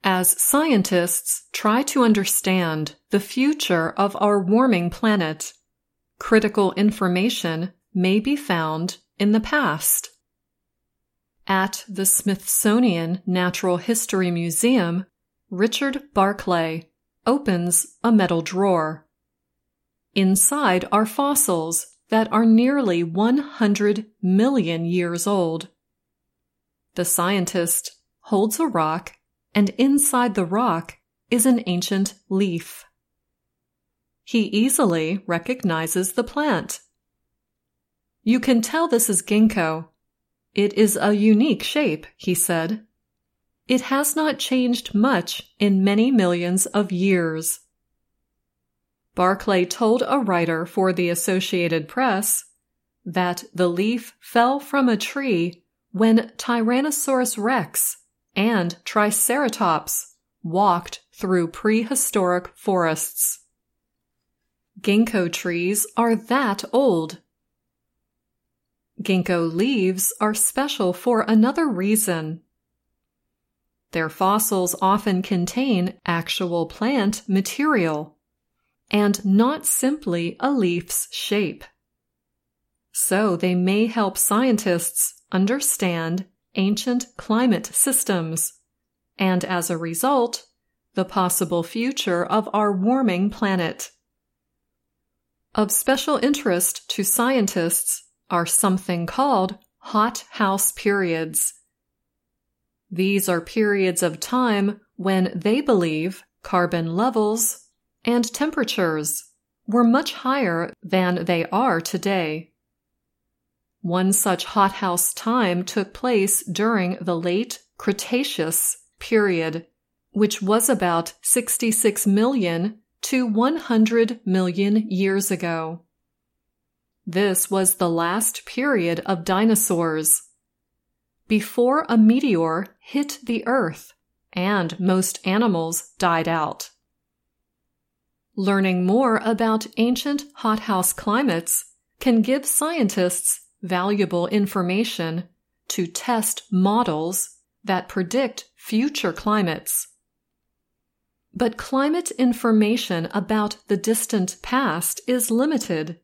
As scientists try to understand the future of our warming planet, critical information may be found in the past. At the Smithsonian Natural History Museum, Richard Barclay opens a metal drawer. Inside are fossils that are nearly 100 million years old. The scientist holds a rock, and inside the rock is an ancient leaf. He easily recognizes the plant. "You can tell this is ginkgo. It is a unique shape," he said. "It has not changed much in many millions of years." Barclay told a writer for the Associated Press that the leaf fell from a tree when Tyrannosaurus rex and Triceratops walked through prehistoric forests. Ginkgo trees are that old. Ginkgo leaves are special for another reason. Their fossils often contain actual plant material, and not simply a leaf's shape. So they may help scientists understand ancient climate systems, and as a result, the possible future of our warming planet. Of special interest to scientists are something called hothouse periods. These are periods of time when they believe carbon levels and temperatures were much higher than they are today. One such hothouse time took place during the late Cretaceous period, which was about 66 million to 100 million years ago. This was the last period of dinosaurs, before a meteor hit the Earth and most animals died out. Learning more about ancient hothouse climates can give scientists valuable information to test models that predict future climates. But climate information about the distant past is limited.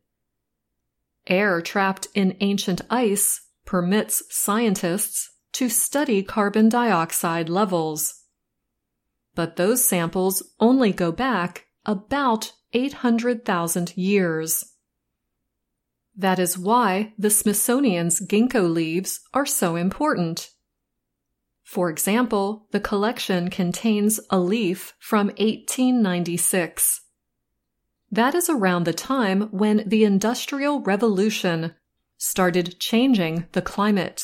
Air trapped in ancient ice permits scientists to study carbon dioxide levels. But those samples only go back about 800,000 years. That is why the Smithsonian's ginkgo leaves are so important. For example, the collection contains a leaf from 1896. That is around the time when the Industrial Revolution started changing the climate.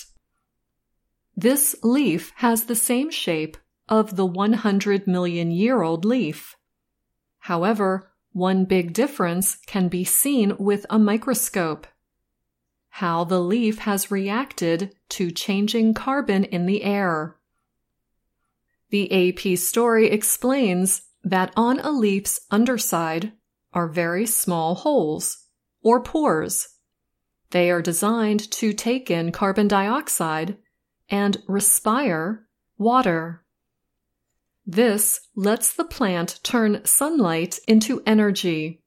This leaf has the same shape of the 100-million-year-old leaf. However, one big difference can be seen with a microscope: how the leaf has reacted to changing carbon in the air. The AP story explains that on a leaf's underside are very small holes, or pores. They are designed to take in carbon dioxide and respire water. This lets the plant turn sunlight into energy.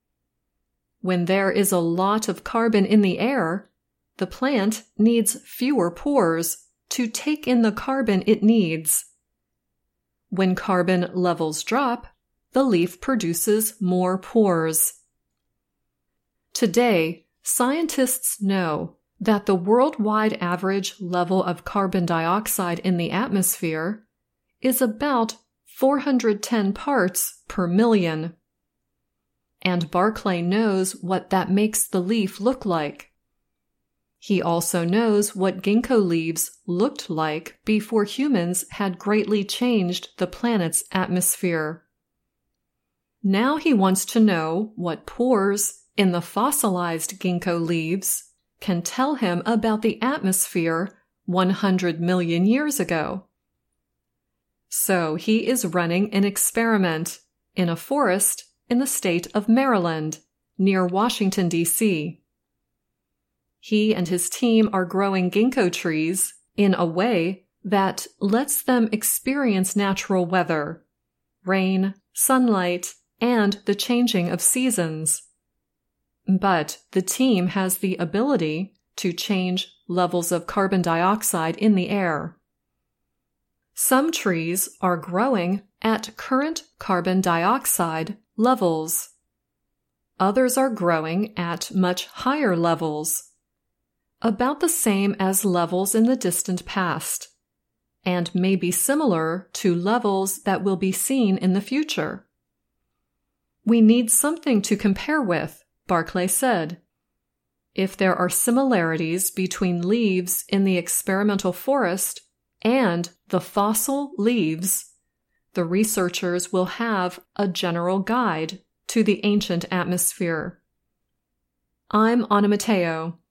When there is a lot of carbon in the air, the plant needs fewer pores to take in the carbon it needs. When carbon levels drop, the leaf produces more pores. Today, scientists know that the worldwide average level of carbon dioxide in the atmosphere is about 410 parts per million. And Barclay knows what that makes the leaf look like. He also knows what ginkgo leaves looked like before humans had greatly changed the planet's atmosphere. Now he wants to know what pores in the fossilized ginkgo leaves can tell him about the atmosphere 100 million years ago. So he is running an experiment in a forest in the state of Maryland, near Washington, D.C. He and his team are growing ginkgo trees in a way that lets them experience natural weather, rain, sunlight, and the changing of seasons. But the team has the ability to change levels of carbon dioxide in the air. Some trees are growing at current carbon dioxide levels. Others are growing at much higher levels, about the same as levels in the distant past, and may be similar to levels that will be seen in the future. We need something to compare with, Barclay said. If there are similarities between leaves in the experimental forest and the fossil leaves, the researchers will have a general guide to the ancient atmosphere. I'm Anna Matteo.